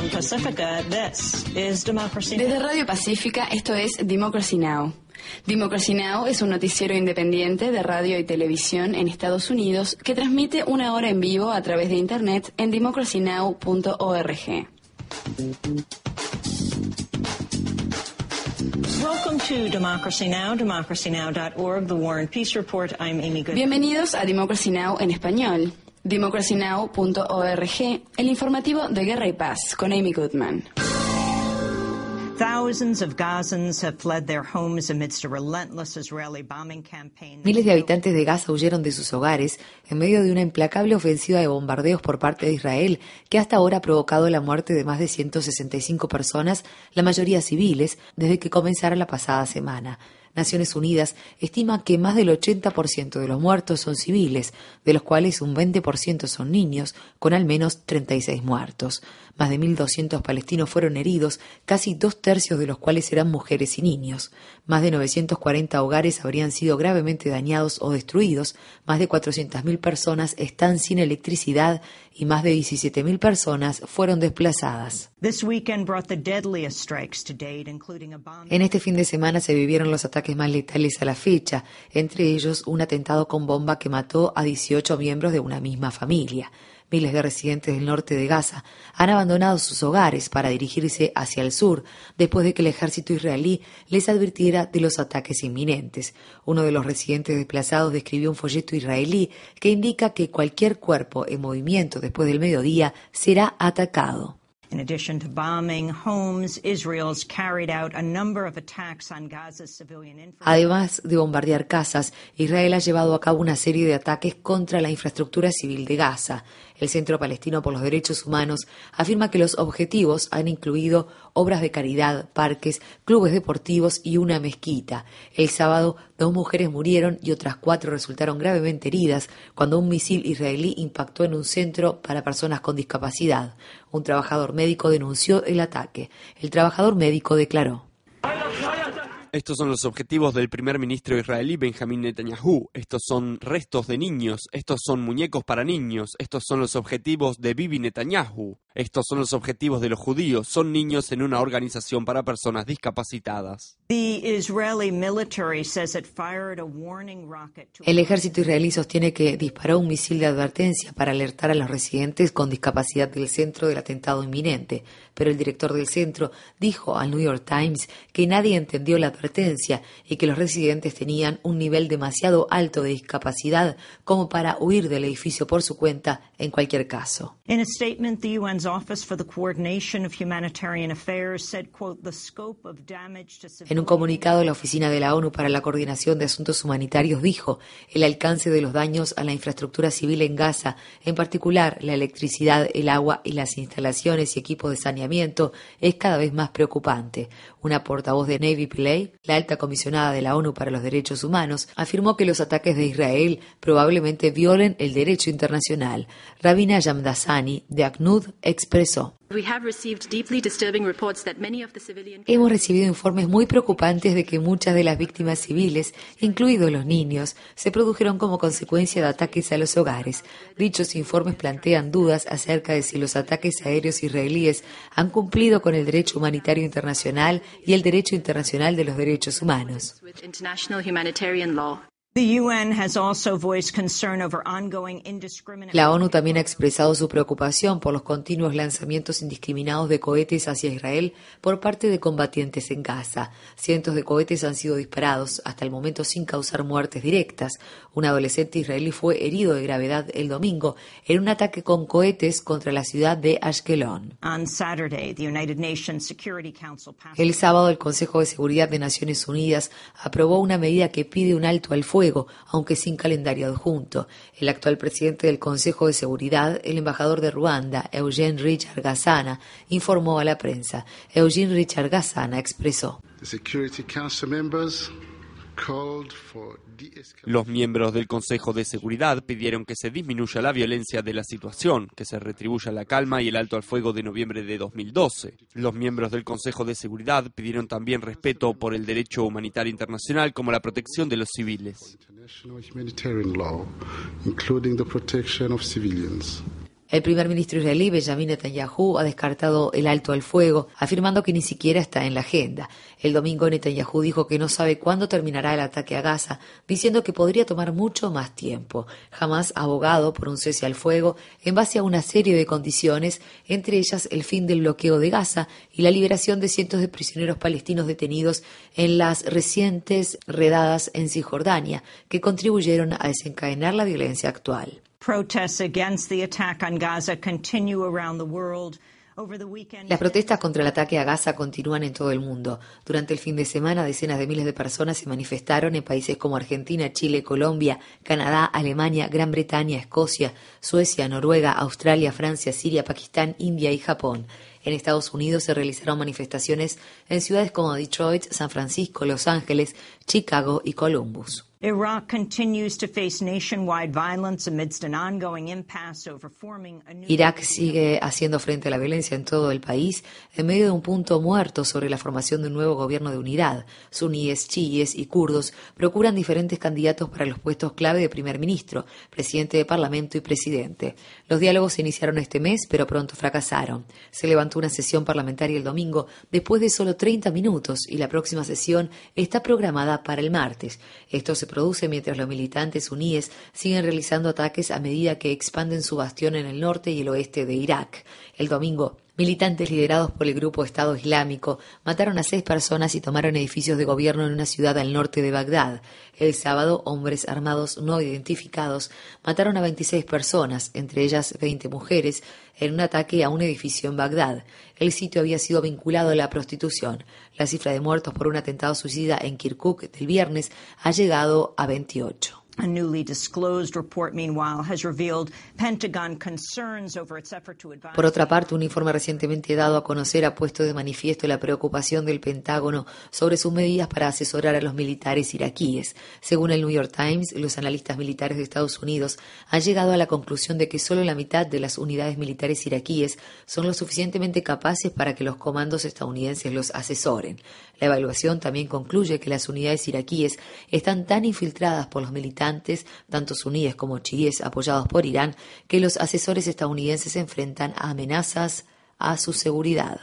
from Pacifica, this is Democracy Now! Desde Radio Pacífica, esto es Democracy Now! Democracy Now! Es un noticiero independiente de radio y televisión en Estados Unidos que transmite una hora en vivo a través de Internet en democracynow.org. Welcome to Democracy Now!, democracynow.org, The War and Peace Report. I'm Amy Goodman. Bienvenidos a Democracy Now! En español. democracynow.org, el informativo de Guerra y Paz, con Amy Goodman. Thousands of Gazans have fled their homes amidst a relentless Israeli bombing campaign. Miles de habitantes de Gaza huyeron de sus hogares en medio de una implacable ofensiva de bombardeos por parte de Israel que hasta ahora ha provocado la muerte de más de 165 personas, la mayoría civiles, desde que comenzara la pasada semana. Naciones Unidas estima que más del 80% de los muertos son civiles, de los cuales un 20% son niños, con al menos 36 muertos. Más de 1.200 palestinos fueron heridos, casi 2/3 de los cuales eran mujeres y niños. Más de 940 hogares habrían sido gravemente dañados o destruidos, más de 400.000 personas están sin electricidad y más de 17.000 personas fueron desplazadas. En este fin de semana se vivieron los ataques más letales a la fecha, entre ellos un atentado con bomba que mató a 18 miembros de una misma familia. Miles de residentes del norte de Gaza han abandonado sus hogares para dirigirse hacia el sur, después de que el ejército israelí les advirtiera de los ataques inminentes. Uno de los residentes desplazados describió un folleto israelí que indica que cualquier cuerpo en movimiento después del mediodía será atacado. In addition to bombing homes, Israel's carried out a number of attacks on Gaza's civilian infrastructure. Además de bombardear casas, Israel ha llevado a cabo una serie de ataques contra la infraestructura civil de Gaza. El Centro Palestino por los Derechos Humanos afirma que los objetivos han incluido obras de caridad, parques, clubes deportivos y una mezquita. El sábado, 2 mujeres murieron y otras 4 resultaron gravemente heridas cuando un misil israelí impactó en un centro para personas con discapacidad. Un trabajador médico denunció el ataque. El trabajador médico declaró: estos son los objetivos del primer ministro israelí Benjamin Netanyahu. Estos son restos de niños. Estos son muñecos para niños. Estos son los objetivos de Bibi Netanyahu. Estos son los objetivos de los judíos. Son niños en una organización para personas discapacitadas. El ejército israelí sostiene que disparó un misil de advertencia para alertar a los residentes con discapacidad del centro del atentado inminente, pero el director del centro dijo al New York Times que nadie entendió la advertencia y que los residentes tenían un nivel demasiado alto de discapacidad como para huir del edificio por su cuenta en cualquier caso. In a statement, the UN's Office for the Coordination of Humanitarian Affairs said, quote, the scope of damage to civilians. En un comunicado, la Oficina de la ONU para la Coordinación de Asuntos Humanitarios dijo: el alcance de los daños a la infraestructura civil en Gaza, en particular la electricidad, el agua y las instalaciones y equipos de saneamiento, es cada vez más preocupante. Una portavoz de Navi Pillay, la alta comisionada de la ONU para los Derechos Humanos, afirmó que los ataques de Israel probablemente violen el derecho internacional. Rabina Yamdasani, de ACNUD, expresó: hemos recibido informes muy preocupantes de que muchas de las víctimas civiles, incluidos los niños, se produjeron como consecuencia de ataques a los hogares. Dichos informes plantean dudas acerca de si los ataques aéreos israelíes han cumplido con el derecho humanitario internacional y el derecho internacional de los derechos humanos. La ONU también ha expresado su preocupación por los continuos lanzamientos indiscriminados de cohetes hacia Israel por parte de combatientes en Gaza. Cientos de cohetes han sido disparados, hasta el momento sin causar muertes directas. Un adolescente israelí fue herido de gravedad el domingo en un ataque con cohetes contra la ciudad de Ashkelon. El sábado, el Consejo de Seguridad de Naciones Unidas aprobó una medida que pide un alto al fuego, aunque sin calendario adjunto. El actual presidente del Consejo de Seguridad, el embajador de Ruanda, Eugene Richard Gassana, informó a la prensa. Eugene Richard Gassana expresó: los miembros del Consejo de Seguridad pidieron que se disminuya la violencia de la situación, que se retribuya la calma y el alto al fuego de noviembre de 2012. Los miembros del Consejo de Seguridad pidieron también respeto por el derecho humanitario internacional, como la protección de los civiles. El primer ministro israelí Benjamin Netanyahu ha descartado el alto al fuego, afirmando que ni siquiera está en la agenda. El domingo Netanyahu dijo que no sabe cuándo terminará el ataque a Gaza, diciendo que podría tomar mucho más tiempo. Hamás ha abogado por un cese al fuego en base a una serie de condiciones, entre ellas el fin del bloqueo de Gaza y la liberación de cientos de prisioneros palestinos detenidos en las recientes redadas en Cisjordania, que contribuyeron a desencadenar la violencia actual. Protests against the attack on Gaza continue around the world. Las protestas contra el ataque a Gaza continúan en todo el mundo. Durante el fin de semana, decenas de miles de personas se manifestaron en países como Argentina, Chile, Colombia, Canadá, Alemania, Gran Bretaña, Escocia, Suecia, Noruega, Australia, Francia, Siria, Pakistán, India y Japón. En Estados Unidos se realizaron manifestaciones en ciudades como Detroit, San Francisco, Los Ángeles, Chicago y Columbus. Iraq continues to face nationwide violence amidst an ongoing impasse over forming a new... Irak sigue haciendo frente a la violencia en todo el país en medio de un punto muerto sobre la formación de un nuevo gobierno de unidad. Suníes, chiíes y kurdos procuran diferentes candidatos para los puestos clave de primer ministro, presidente de parlamento y presidente. Los diálogos se iniciaron este mes, pero pronto fracasaron. Se levantó una sesión parlamentaria el domingo después de solo 30 minutos y la próxima sesión está programada para el martes. Esto se produce mientras los militantes suníes siguen realizando ataques a medida que expanden su bastión en el norte y el oeste de Irak. El domingo, militantes liderados por el grupo Estado Islámico mataron a 6 personas y tomaron edificios de gobierno en una ciudad al norte de Bagdad. El sábado, hombres armados no identificados mataron a 26 personas, entre ellas 20 mujeres, en un ataque a un edificio en Bagdad. El sitio había sido vinculado a la prostitución. La cifra de muertos por un atentado suicida en Kirkuk del viernes ha llegado a 28. A newly disclosed report, meanwhile, has revealed Pentagon concerns over its effort to advise... Por otra parte, un informe recientemente dado a conocer ha puesto de manifiesto la preocupación del Pentágono sobre sus medidas para asesorar a los militares iraquíes. Según el New York Times, los analistas militares de Estados Unidos han llegado a la conclusión de que solo la mitad de las unidades militares iraquíes son lo suficientemente capaces para que los comandos estadounidenses los asesoren. La evaluación también concluye que las unidades iraquíes están tan infiltradas por los militantes, tanto suníes como chiíes apoyados por Irán, que los asesores estadounidenses se enfrentan a amenazas a su seguridad.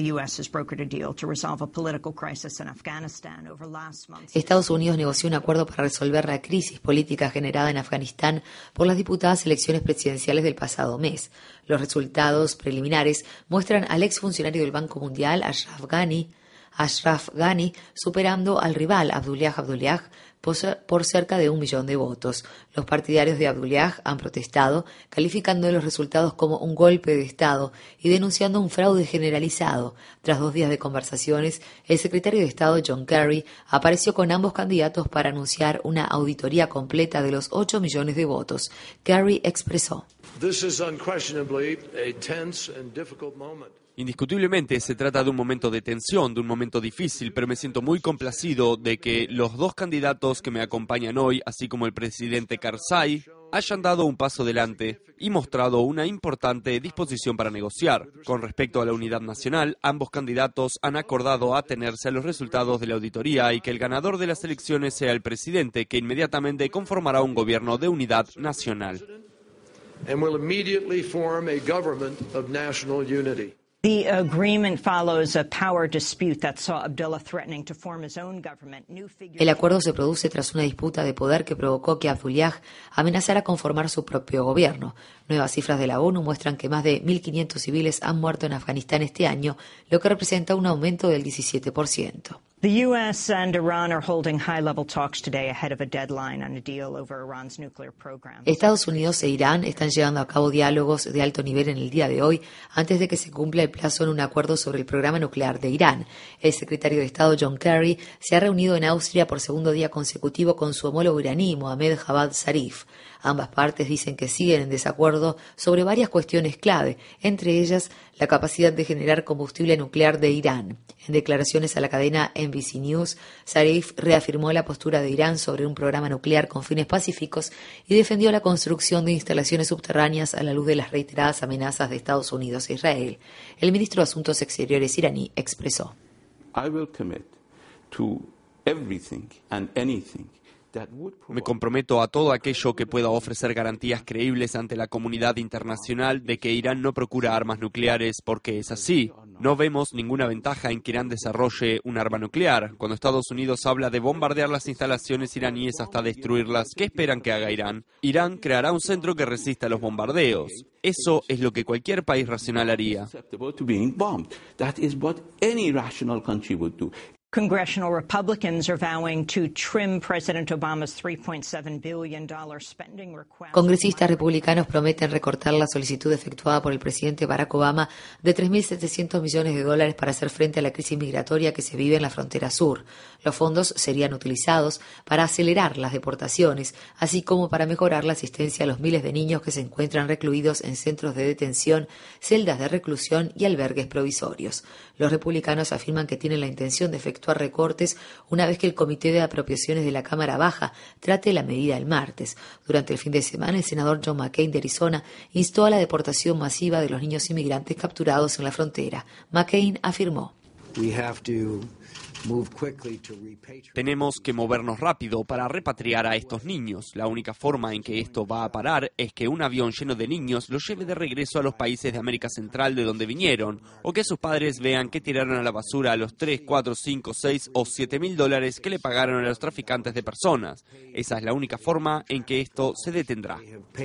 Estados Unidos negoció un acuerdo para resolver la crisis política generada en Afganistán por las diputadas elecciones presidenciales del pasado mes. Los resultados preliminares muestran al exfuncionario del Banco Mundial, Ashraf Ghani, superando al rival Abdullah Abdullah por cerca de 1 millón de votos. Los partidarios de Abdullah han protestado, calificando los resultados como un golpe de Estado y denunciando un fraude generalizado. Tras 2 días de conversaciones, el secretario de Estado John Kerry apareció con ambos candidatos para anunciar una auditoría completa de los 8 millones de votos. Kerry expresó: This is unquestionably a tense and difficult moment. Indiscutiblemente se trata de un momento de tensión, de un momento difícil, pero me siento muy complacido de que los 2 candidatos que me acompañan hoy, así como el presidente Karzai, hayan dado un paso adelante y mostrado una importante disposición para negociar. Con respecto a la unidad nacional, ambos candidatos han acordado atenerse a los resultados de la auditoría y que el ganador de las elecciones sea el presidente, que inmediatamente conformará un gobierno de unidad nacional. The agreement follows a power dispute that saw Abdullah threatening to form his own government. El acuerdo se produce tras una disputa de poder que provocó que Abdullah amenazara con formar su propio gobierno. Nuevas cifras de la ONU muestran que más de 1.500 civiles han muerto en Afganistán este año, lo que representa un aumento del 17%. The U.S. and Iran are holding high-level talks today ahead of a deadline on a deal over Iran's nuclear program. Estados Unidos e Irán están llevando a cabo diálogos de alto nivel en el día de hoy, antes de que se cumpla el plazo en un acuerdo sobre el programa nuclear de Irán. El secretario de Estado John Kerry se ha reunido en Austria por segundo día consecutivo con su homólogo iraní, Mohammad Javad Zarif. Ambas partes dicen que siguen en desacuerdo sobre varias cuestiones clave, entre ellas la capacidad de generar combustible nuclear de Irán. En declaraciones a la cadena NBC News, Zarif reafirmó la postura de Irán sobre un programa nuclear con fines pacíficos y defendió la construcción de instalaciones subterráneas a la luz de las reiteradas amenazas de Estados Unidos e Israel. El ministro de Asuntos Exteriores iraní expresó: I will commit to everything and anything Me comprometo a todo aquello que pueda ofrecer garantías creíbles ante la comunidad internacional de que Irán no procura armas nucleares, porque es así. No vemos ninguna ventaja en que Irán desarrolle un arma nuclear. Cuando Estados Unidos habla de bombardear las instalaciones iraníes hasta destruirlas, ¿qué esperan que haga Irán? Irán creará un centro que resista los bombardeos. Eso es lo que cualquier país racional haría. Congressional Republicans are vowing to trim President Obama's $3.7 billion spending request. Congresistas republicanos prometen recortar la solicitud efectuada por el presidente Barack Obama de $3.700 millones para hacer frente a la crisis migratoria que se vive en la frontera sur. Los fondos serían utilizados para acelerar las deportaciones, así como para mejorar la asistencia a los miles de niños que se encuentran recluidos en centros de detención, celdas de reclusión y albergues provisorios. Los republicanos afirman que tienen la intención de efectuar recortes una vez que el Comité de Apropiaciones de la Cámara Baja trate la medida el martes. Durante el fin de semana, el senador John McCain de Arizona instó a la deportación masiva de los niños inmigrantes capturados en la frontera. McCain afirmó: Tenemos que movernos rápido para repatriar a estos niños. La única forma en que esto va a parar es que un avión lleno de niños los lleve de regreso a los países de América Central de donde vinieron, o que sus padres vean que tiraron a la basura a los 3, 4, 5, 6 o $7,000 que le pagaron a los traficantes de personas. Esa es la única forma en que esto se detendrá.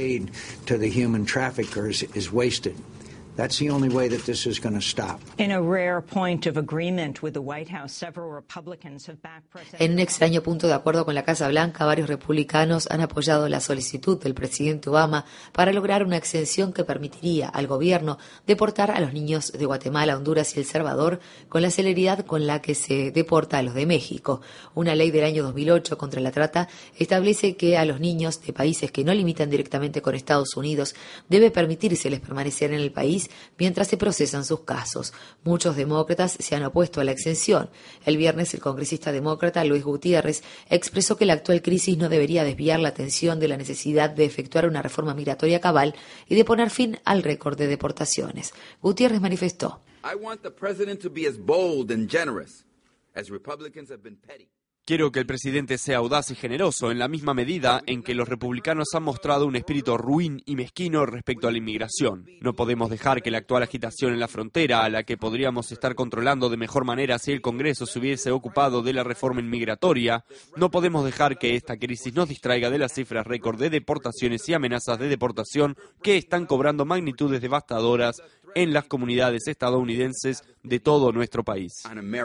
That's the only way that this is going to stop. In a rare point of agreement with the White House, several Republicans have backed President. En un extraño punto de acuerdo con la Casa Blanca, varios republicanos han apoyado la solicitud del presidente Obama para lograr una exención que permitiría al gobierno deportar a los niños de Guatemala, Honduras y El Salvador con la celeridad con la que se deporta a los de México. Una ley del año 2008 contra la trata establece que a los niños de países que no limitan directamente con Estados Unidos debe permitírseles permanecer en el país mientras se procesan sus casos. Muchos demócratas se han opuesto a la exención. El viernes, el congresista demócrata Luis Gutiérrez expresó que la actual crisis no debería desviar la atención de la necesidad de efectuar una reforma migratoria cabal y de poner fin al récord de deportaciones. Gutiérrez manifestó: I want the president to be as bold and generous as Republicans have been petty. Quiero que el presidente sea audaz y generoso en la misma medida en que los republicanos han mostrado un espíritu ruin y mezquino respecto a la inmigración. No podemos dejar que la actual agitación en la frontera, a la que podríamos estar controlando de mejor manera si el Congreso se hubiese ocupado de la reforma inmigratoria, no podemos dejar que esta crisis nos distraiga de las cifras récord de deportaciones y amenazas de deportación que están cobrando magnitudes devastadoras en las comunidades estadounidenses de todo nuestro país.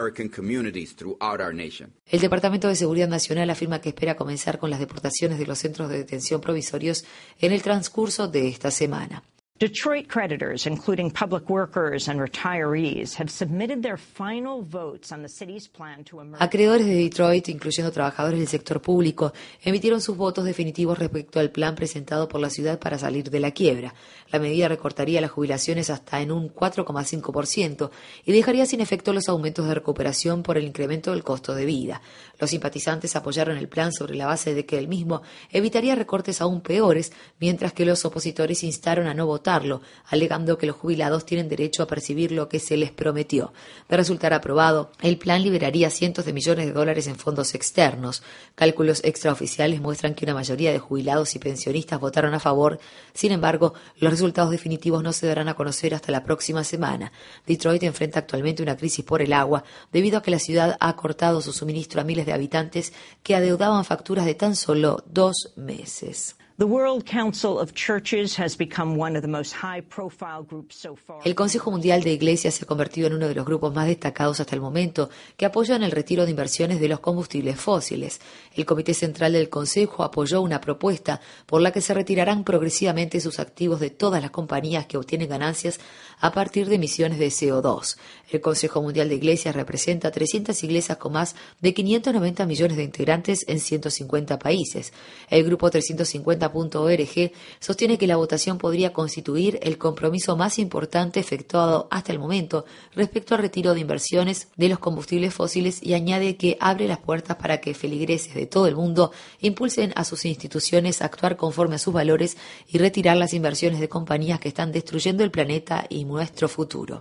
El Departamento de Seguridad Nacional afirma que espera comenzar con las deportaciones de los centros de detención provisorios en el transcurso de esta semana. Detroit creditors, including public workers and retirees, have submitted their final votes on the city's plan to emerge. Acreedores de Detroit, incluyendo trabajadores del sector público, emitieron sus votos definitivos respecto al plan presentado por la ciudad para salir de la quiebra. La medida recortaría las jubilaciones hasta en un 4,5% y dejaría sin efecto los aumentos de recuperación por el incremento del costo de vida. Los simpatizantes apoyaron el plan sobre la base de que el mismo evitaría recortes aún peores, mientras que los opositores instaron a no votarlo, alegando que los jubilados tienen derecho a percibir lo que se les prometió. De resultar aprobado, el plan liberaría cientos de millones de dólares en fondos externos. Cálculos extraoficiales muestran que una mayoría de jubilados y pensionistas votaron a favor. Sin embargo, los resultados definitivos no se darán a conocer hasta la próxima semana. Detroit enfrenta actualmente una crisis por el agua, debido a que la ciudad ha cortado su suministro a miles de habitantes que adeudaban facturas de tan solo 2 meses. The World Council of Churches has become one of the most high-profile groups so far. El Consejo Mundial de Iglesias se ha convertido en uno de los grupos más destacados hasta el momento que apoyan el retiro de inversiones de los combustibles fósiles. El Comité Central del Consejo apoyó una propuesta por la que se retirarán progresivamente sus activos de todas las compañías que obtienen ganancias a partir de emisiones de CO2. El Consejo Mundial de Iglesias representa 300 iglesias con más de 590 millones de integrantes en 150 países. El grupo 350.org sostiene que la votación podría constituir el compromiso más importante efectuado hasta el momento respecto al retiro de inversiones de los combustibles fósiles y añade que abre las puertas para que feligreses de todo el mundo impulsen a sus instituciones a actuar conforme a sus valores y retirar las inversiones de compañías que están destruyendo el planeta y nuestro futuro.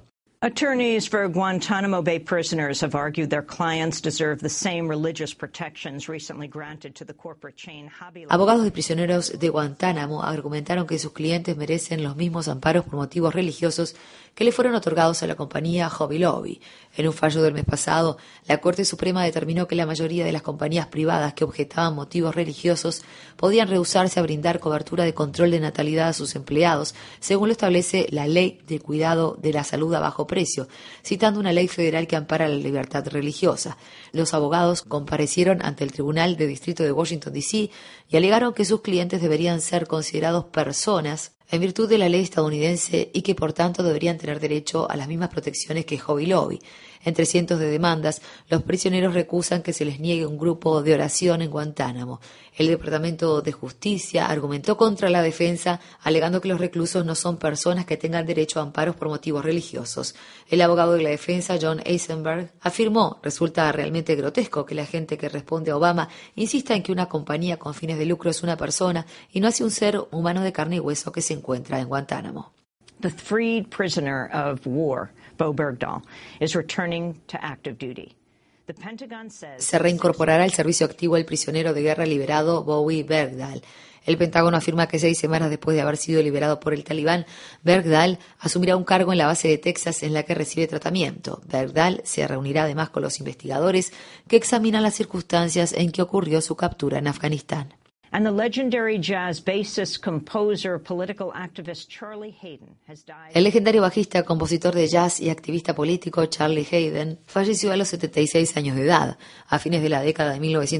Attorneys for Guantanamo Bay prisoners have argued their clients deserve the same religious protections recently granted to the corporate chain Hobby Lobby. Abogados de prisioneros de Guantánamo argumentaron que sus clientes merecen los mismos amparos por motivos religiosos que le fueron otorgados a la compañía Hobby Lobby. En un fallo del mes pasado, la Corte Suprema determinó que la mayoría de las compañías privadas que objetaban motivos religiosos podían rehusarse a brindar cobertura de control de natalidad a sus empleados, según lo establece la Ley de Cuidado de la Salud a Bajo Precio, citando una ley federal que ampara la libertad religiosa. Los abogados comparecieron ante el Tribunal de Distrito de Washington, D.C. y alegaron que sus clientes deberían ser considerados personas en virtud de la ley estadounidense y que por tanto deberían tener derecho a las mismas protecciones que Hobby Lobby. Entre cientos de demandas, los prisioneros recusan que se les niegue un grupo de oración en Guantánamo. El Departamento de Justicia argumentó contra la defensa, alegando que los reclusos no son personas que tengan derecho a amparos por motivos religiosos. El abogado de la defensa, John Eisenberg, afirmó: resulta realmente grotesco que la gente que responde a Obama insista en que una compañía con fines de lucro es una persona y no hace un ser humano de carne y hueso que se encuentra en Guantánamo. The freed prisoner of war, Bo Bergdahl, is returning to active duty. The Pentagon says se reincorporará al servicio activo el prisionero de guerra liberado Bowie Bergdahl. El Pentágono afirma que 6 semanas después de haber sido liberado por el talibán, Bergdahl asumirá un cargo en la base de Texas en la que recibe tratamiento. Bergdahl se reunirá además con los investigadores que examinan las circunstancias en que ocurrió su captura en Afganistán. And the legendary jazz bassist, composer, political activist Charlie Haden has died. El legendario bajista, compositor de jazz y activista político Charlie Haden falleció a los 76 años de edad. A fines de la década de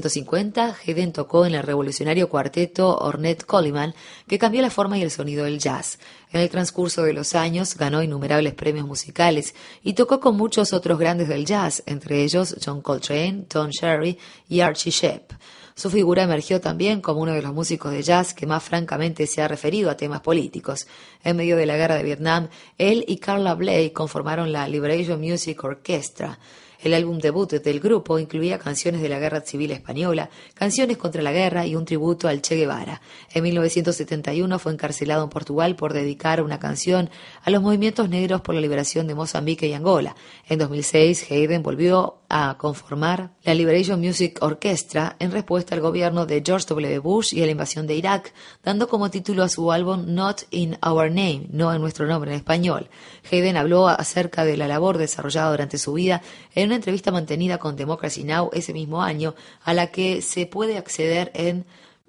1950, Haden tocó en el revolucionario cuarteto Ornette Coleman, que cambió la forma y el sonido del jazz. En el transcurso de los años ganó innumerables premios musicales y tocó con muchos otros grandes del jazz, entre ellos John Coltrane, Don Cherry y Archie Shepp. Su figura emergió también como uno de los músicos de jazz que más francamente se ha referido a temas políticos. En medio de la guerra de Vietnam, él y Carla Bley conformaron la Liberation Music Orchestra. El álbum debut del grupo incluía canciones de la Guerra Civil Española, canciones contra la guerra y un tributo al Che Guevara. En 1971 fue encarcelado en Portugal por dedicar una canción a los movimientos negros por la liberación de Mozambique y Angola. En 2006, Haden volvió a conformar la Liberation Music Orchestra en respuesta al gobierno de George W. Bush y a la invasión de Irak, dando como título a su álbum Not in Our Name, no en nuestro nombre en español. Haden habló acerca de la labor desarrollada durante su vida en una entrevista mantenida con Democracy Now! Ese mismo año, a la que se puede acceder en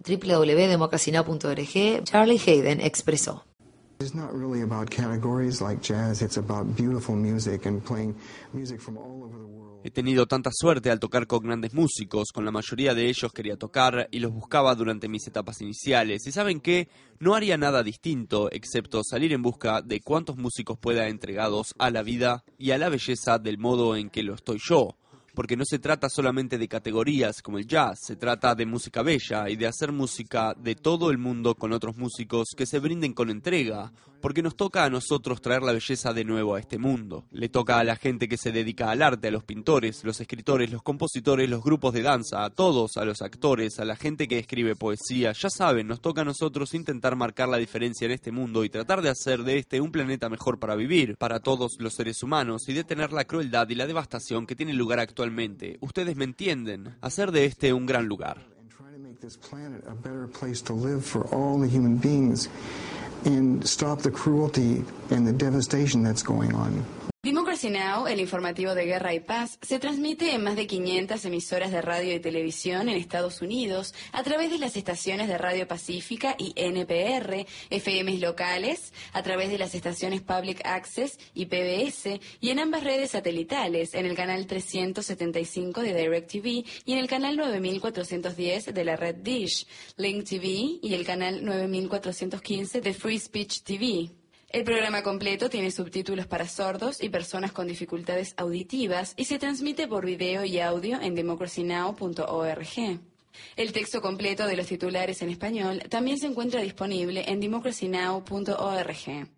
www.democracynow.org. Charlie Haden expresó: It's not really about categories like jazz, it's about beautiful music and playing music from all over the world. He tenido tanta suerte al tocar con grandes músicos, con la mayoría de ellos quería tocar y los buscaba durante mis etapas iniciales. Y ¿saben qué? No haría nada distinto, excepto salir en busca de cuántos músicos pueda entregados a la vida y a la belleza del modo en que lo estoy yo. Porque no se trata solamente de categorías como el jazz, se trata de música bella y de hacer música de todo el mundo con otros músicos que se brinden con entrega, porque nos toca a nosotros traer la belleza de nuevo a este mundo. Le toca a la gente que se dedica al arte, a los pintores, los escritores, los compositores, los grupos de danza, a todos, a los actores, a la gente que escribe poesía. Ya saben, nos toca a nosotros intentar marcar la diferencia en este mundo y tratar de hacer de este un planeta mejor para vivir, para todos los seres humanos, y detener la crueldad y la devastación que tiene lugar actualmente. Ustedes me entienden. Hacer de este un gran lugar. Democracy Now!, el informativo de guerra y paz, se transmite en más de 500 emisoras de radio y televisión en Estados Unidos a través de las estaciones de Radio Pacífica y NPR, FMs locales, a través de las estaciones Public Access y PBS, y en ambas redes satelitales, en el canal 375 de DirecTV y en el canal 9410 de la red Dish, Link TV y el canal 9415 de Free Speech TV. El programa completo tiene subtítulos para sordos y personas con dificultades auditivas y se transmite por video y audio en democracynow.org. El texto completo de los titulares en español también se encuentra disponible en democracynow.org.